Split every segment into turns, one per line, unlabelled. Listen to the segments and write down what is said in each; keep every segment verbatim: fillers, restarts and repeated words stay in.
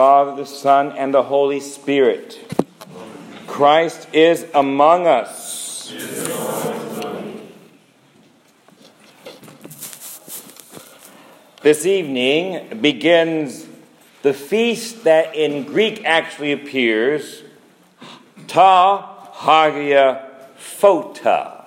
Father, the Son, and the Holy Spirit. Christ is among us. This evening begins the feast that in Greek actually appears, Ta Hagia Phota.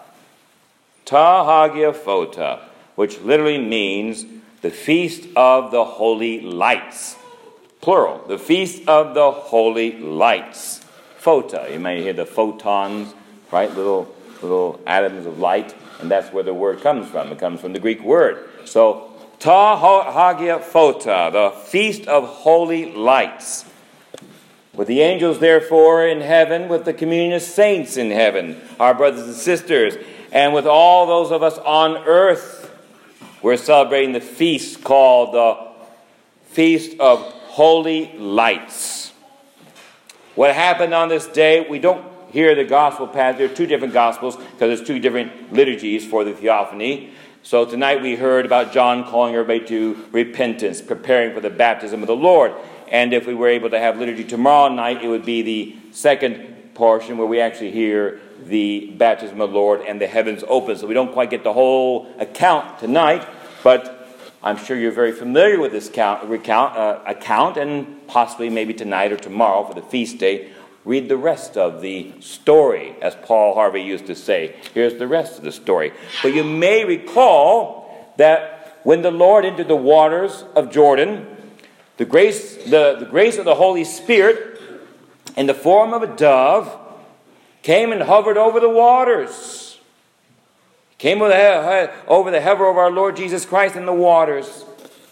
Ta Hagia Phota, which literally means the Feast of the Holy Lights. Plural, the Feast of the Holy Lights. Phota, you may hear the photons, right? Little, little atoms of light, and that's where the word comes from. It comes from the Greek word. So, Ta Hagia Phota, the Feast of Holy Lights. With the angels, therefore, in heaven, with the communion of saints in heaven, our brothers and sisters, and with all those of us on earth, we're celebrating the feast called the Feast of Holy Lights. What happened on this day, we don't hear the gospel passage. There are two different gospels because there's two different liturgies for the theophany. So tonight we heard about John calling everybody to repentance, preparing for the baptism of the Lord. And if we were able to have liturgy tomorrow night, it would be the second portion where we actually hear the baptism of the Lord and the heavens open. So we don't quite get the whole account tonight, but I'm sure you're very familiar with this count, recount, uh, account, and possibly maybe tonight or tomorrow for the feast day, read the rest of the story, as Paul Harvey used to say. Here's the rest of the story. But you may recall that when the Lord entered the waters of Jordan, the grace, the, the grace of the Holy Spirit, in the form of a dove, came and hovered over the waters. Came over the, over the hover of our Lord Jesus Christ in the waters.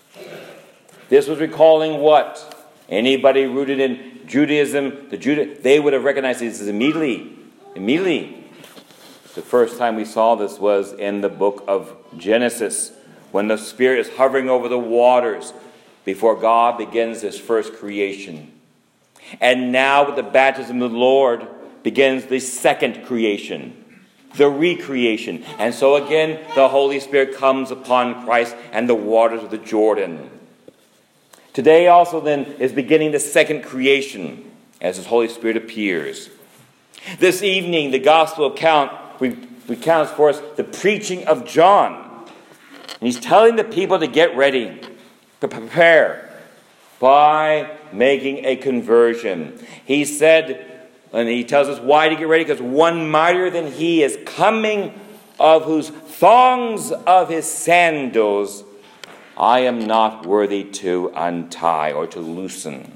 This was recalling what? Anybody rooted in Judaism, the Juda, they would have recognized this immediately. Immediately. The first time we saw this was in the book of Genesis, when the Spirit is hovering over the waters before God begins His first creation. And now with the baptism of the Lord begins the second creation. The recreation. And so again, the Holy Spirit comes upon Christ and the waters of the Jordan. Today also then is beginning the second creation as His Holy Spirit appears. This evening, the Gospel account recounts for us the preaching of John. And he's telling the people to get ready, to prepare by making a conversion. He said, and he tells us why to get ready, because one mightier than he is coming, of whose thongs of his sandals I am not worthy to untie or to loosen.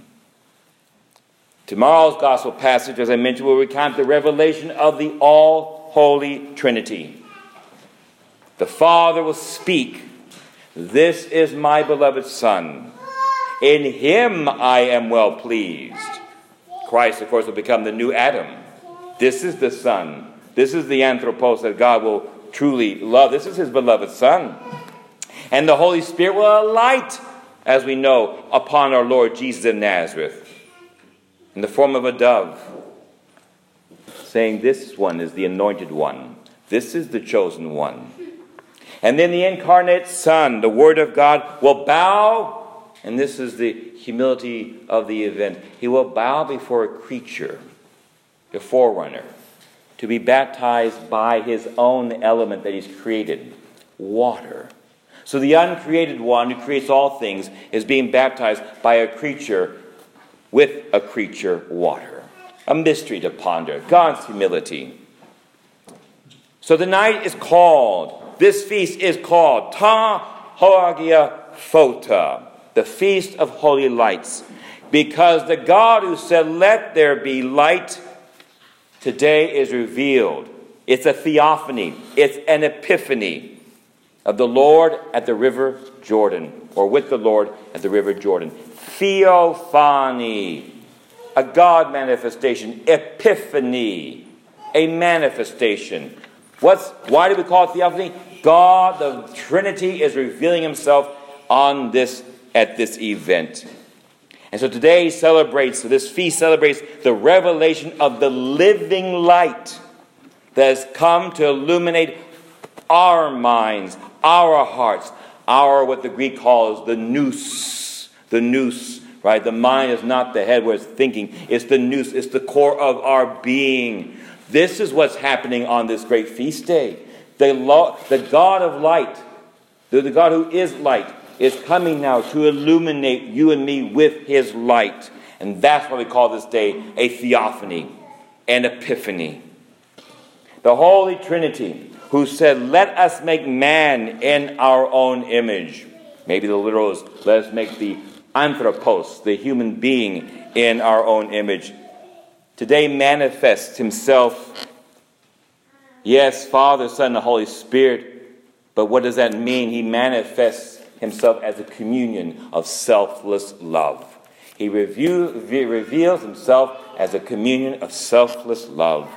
Tomorrow's gospel passage, as I mentioned, will recount the revelation of the all-holy Trinity. The Father will speak, "This is my beloved Son. In him I am well pleased." Christ, of course, will become the new Adam. This is the Son. This is the Anthropos that God will truly love. This is His beloved Son. And the Holy Spirit will alight, as we know, upon our Lord Jesus of Nazareth in the form of a dove, saying, "This one is the anointed one. This is the chosen one." And then the incarnate Son, the Word of God, will bow. And this is the humility of the event. He will bow before a creature, a forerunner, to be baptized by His own element that He's created, water. So the uncreated one who creates all things is being baptized by a creature with a creature, water. A mystery to ponder. God's humility. So the night is called, this feast is called Ta Hagia Phota, the Feast of Holy Lights, because the God who said, "Let there be light," today is revealed. It's a theophany. It's an epiphany of the Lord at the river Jordan, or with the Lord at the river Jordan. Theophany, a God manifestation. Epiphany, a manifestation. What's, why do we call it theophany? God, the Trinity, is revealing Himself on this at this event. And so today celebrates, so this feast celebrates the revelation of the living light that has come to illuminate our minds, our hearts, our, what the Greek calls the nous, the nous, Right? The mind is not the head where it's thinking. It's the nous, it's the core of our being. This is what's happening on this great feast day. The, lo- the God of light, the, the God who is light, is coming now to illuminate you and me with his light. And that's why we call this day a theophany, an epiphany. The Holy Trinity, who said, let us make man in our own image. Maybe the literal is, let us make the anthropos, the human being, in our own image. Today manifests himself, yes, Father, Son, and the Holy Spirit. But what does that mean? He manifests himself as a communion of selfless love. He review, reveals himself as a communion of selfless love.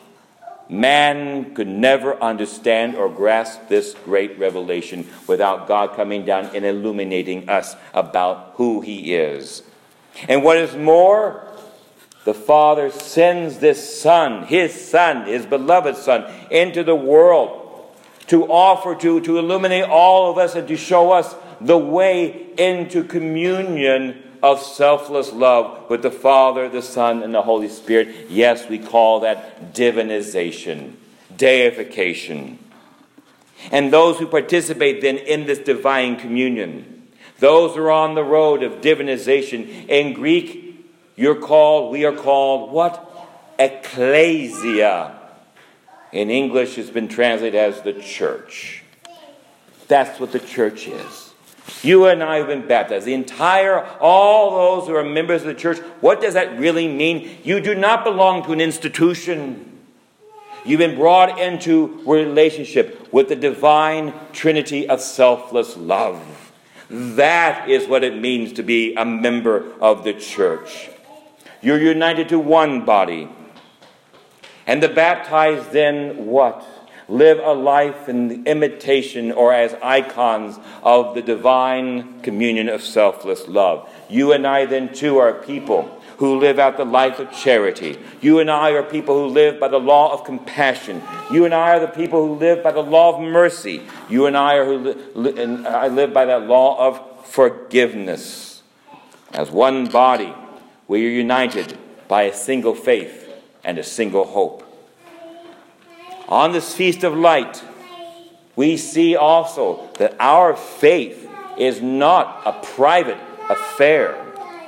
Man could never understand or grasp this great revelation without God coming down and illuminating us about who he is. And what is more, the Father sends this Son, his Son, his beloved Son, into the world to offer, to, to illuminate all of us and to show us the way into communion of selfless love with the Father, the Son, and the Holy Spirit. Yes, we call that divinization, deification. And those who participate then in this divine communion, those who are on the road of divinization, in Greek, you're called, we are called, what? Ecclesia. In English, it's been translated as the church. That's what the church is. You and I have been baptized. The entire, all those who are members of the church, what does that really mean? You do not belong to an institution. You've been brought into relationship with the divine Trinity of selfless love. That is what it means to be a member of the church. You're united to one body. And the baptized then what? Live a life in imitation or as icons of the divine communion of selfless love. You and I then too are people who live out the life of charity. You and I are people who live by the law of compassion. You and I are the people who live by the law of mercy. You and I are who li- li- and I live by that law of forgiveness. As one body, we are united by a single faith and a single hope. On this Feast of Light, we see also that our faith is not a private affair.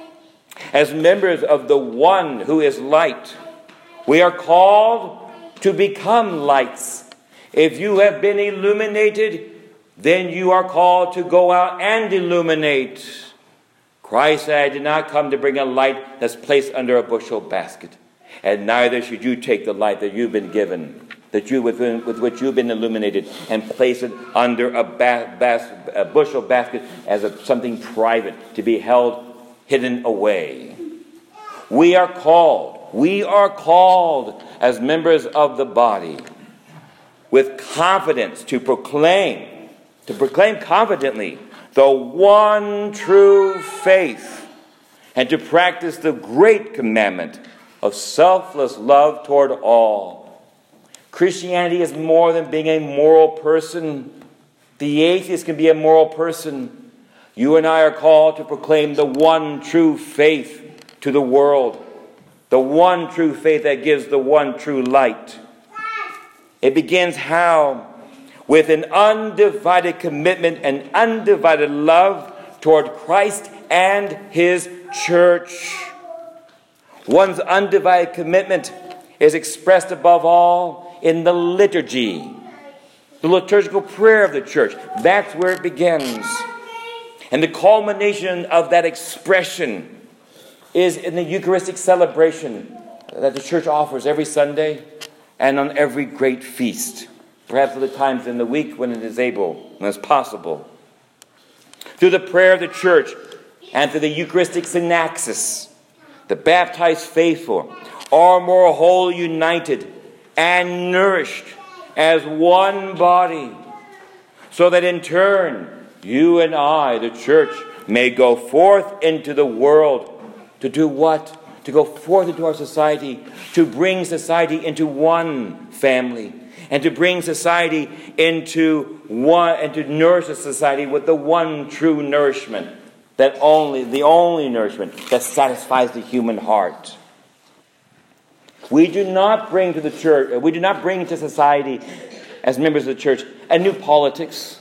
As members of the one who is light, we are called to become lights. If you have been illuminated, then you are called to go out and illuminate. Christ said, I did not come to bring a light that's placed under a bushel basket. And neither should you take the light that you've been given, that you with, with which you've been illuminated, and place it under a, ba- bas- a bushel basket as a, something private to be held hidden away. We are called, we are called as members of the body with confidence to proclaim, to proclaim confidently the one true faith and to practice the great commandment of selfless love toward all. Christianity is more than being a moral person. The atheist can be a moral person. You and I are called to proclaim the one true faith to the world. The one true faith that gives the one true light. It begins how? With an undivided commitment and undivided love toward Christ and His church. One's undivided commitment is expressed above all in the liturgy, the liturgical prayer of the church. That's where it begins. And the culmination of that expression is in the Eucharistic celebration that the church offers every Sunday and on every great feast. Perhaps at the times in the week when it is able, when it's possible. Through the prayer of the church and through the Eucharistic synaxis, the baptized faithful are more wholly united and nourished as one body, so that in turn, you and I, the church, may go forth into the world to do what? To go forth into our society, to bring society into one family, and to bring society into one, and to nourish the society with the one true nourishment, that only, the only nourishment that satisfies the human heart. We do not bring to the church, we do not bring to society as members of the church a new politics.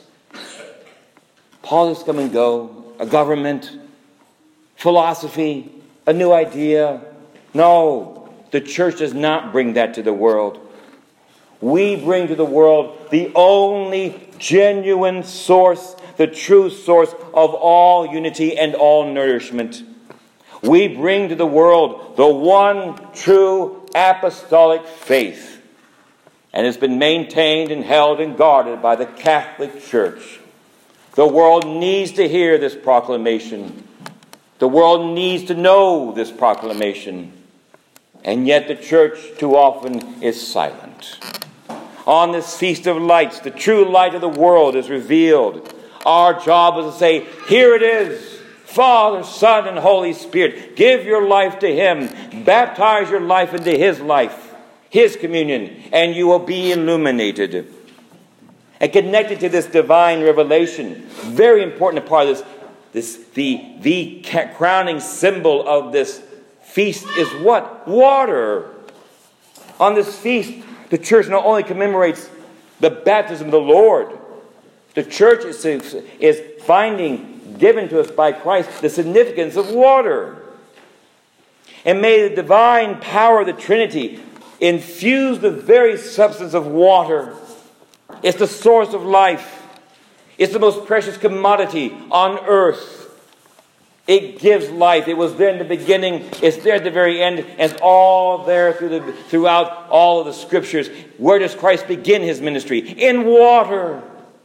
Politics come and go, a government, philosophy, a new idea. No, the church does not bring that to the world. We bring to the world the only genuine source, the true source of all unity and all nourishment. We bring to the world the one true apostolic faith. And it's been maintained and held and guarded by the Catholic Church. The world needs to hear this proclamation. The world needs to know this proclamation. And yet the church too often is silent. On this Feast of Lights, the true light of the world is revealed. Our job is to say, here it is, Father, Son, and Holy Spirit. Give your life to Him. Baptize your life into His life, His communion, and you will be illuminated. And connected to this divine revelation, very important part of this, this the, the crowning symbol of this feast is what? Water. On this feast, the church not only commemorates the baptism of the Lord, the church is, is finding, given to us by Christ, the significance of water. And may the divine power of the Trinity infuse the very substance of water. It's the source of life. It's the most precious commodity on earth. It gives life. It was there in the beginning. It's there at the very end. And it's all there through the, throughout all of the Scriptures. Where does Christ begin His ministry? In water.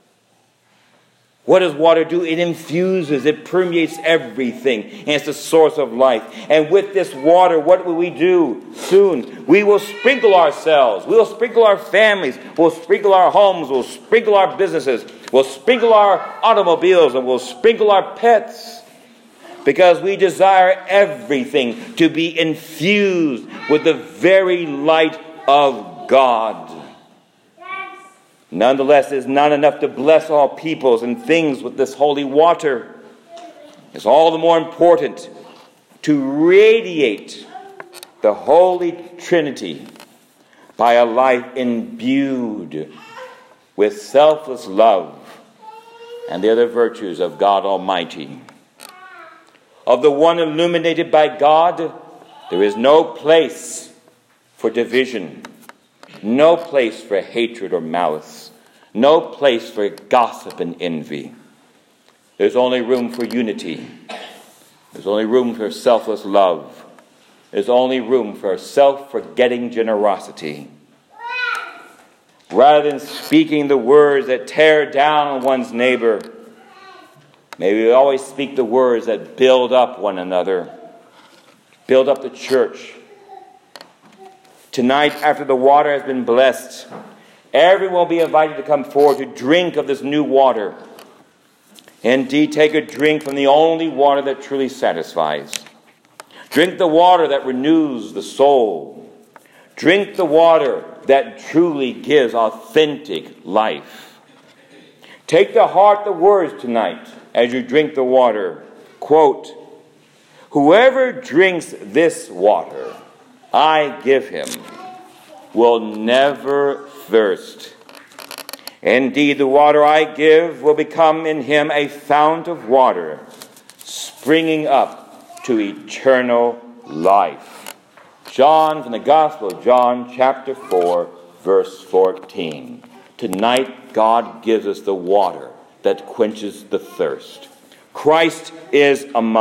What does water do? It infuses. It permeates everything. And it's the source of life. And with this water, what will we do soon? We will sprinkle ourselves. We will sprinkle our families. We'll sprinkle our homes. We'll sprinkle our businesses. We'll sprinkle our automobiles. And we'll sprinkle our pets. Because we desire everything to be infused with the very light of God. Nonetheless, it is not enough to bless all peoples and things with this holy water. It's all the more important to radiate the Holy Trinity by a life imbued with selfless love and the other virtues of God Almighty. Of the one illuminated by God, there is no place for division, no place for hatred or malice, no place for gossip and envy. There's only room for unity. There's only room for selfless love. There's only room for self-forgetting generosity. Rather than speaking the words that tear down one's neighbor, may we always speak the words that build up one another, build up the church. Tonight, after the water has been blessed, everyone will be invited to come forward to drink of this new water. Indeed, take a drink from the only water that truly satisfies. Drink the water that renews the soul. Drink the water that truly gives authentic life. Take to heart the words tonight as you drink the water. Quote, "Whoever drinks this water I give him will never thirst. Indeed, the water I give will become in him a fount of water, springing up to eternal life." John, from the Gospel of John, chapter four, verse fourteen. Tonight, God gives us the water that quenches the thirst. Christ is among